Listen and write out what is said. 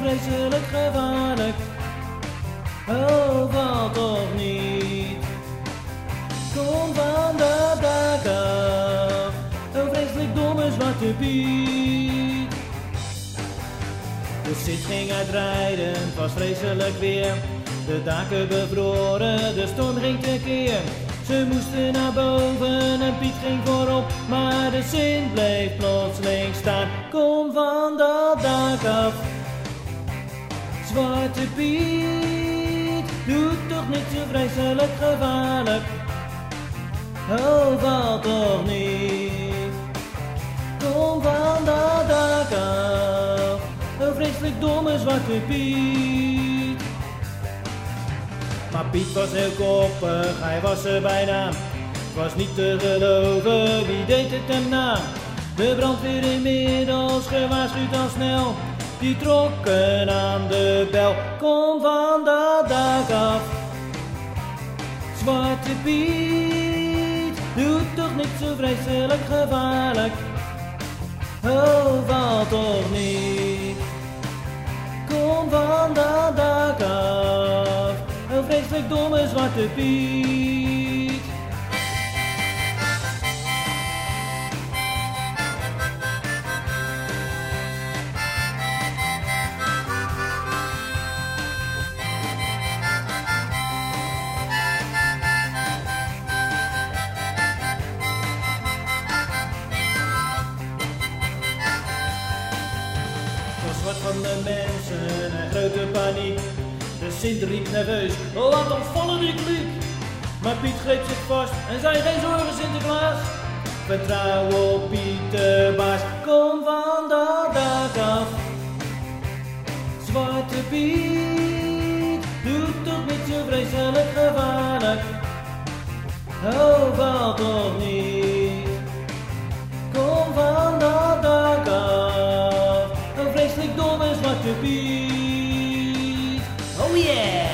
vreselijk gevaarlijk. Oh, val toch niet. Kom van dat dak af. Oh, vreselijk domme Zwarte Piet. De Sint ging uitrijden, het was vreselijk weer. De daken bevroren, de storm ging tekeer. Ze moesten naar boven en Piet ging voorop, maar de Sint bleef plotseling staan. Kom van dat dak af. Zwarte Piet, doe toch niet zo vreselijk gevaarlijk. Oh, val toch niet. Kom van dat dak af. Oh, vreselijk domme Zwarte Piet. Maar Piet was heel koppig, hij was er bijna. Het was niet te geloven, wie deed het hem na? De brandweer inmiddels gewaarschuwd al snel. Die trokken aan de bel. Kom van dat dak af. Zwarte Piet, doe toch niet zo vreselijk gevaarlijk. Oh, val toch niet. Kom van dat dak af. Oh, vreselijk domme Zwarte Piet. Wat van de mensen en grote paniek. De Sint riep nerveus, laat ons vallen die kliek. Maar Piet greep zich vast en zei geen zorgen Sinterklaas. Vertrouw op Piet de baas, kom van dat dak af. Zwarte Piet, doe toch niet zo vreselijk gevaarlijk. Oh, val toch niet. Kom van dat dak af. Vreselijk domme Zwarte Piet. Oh yeah!